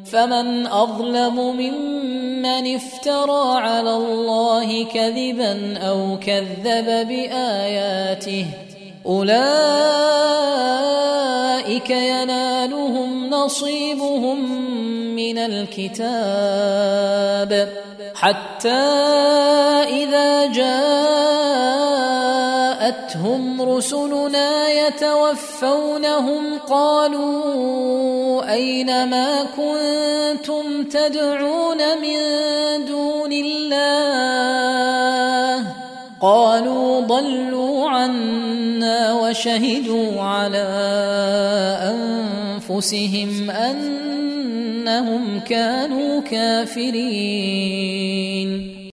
فمن أظلم ممن افترى على الله كذبا أو كذب بآياته أولئك ينالهم نصيبهم من الكتاب حتى إذا جاءتهم رسلنا يتوفونهم قالوا أين ما كنتم تدعون من دون الله قالوا ضلوا عنا وشهدوا على أنفسهم أنهم كانوا كافرين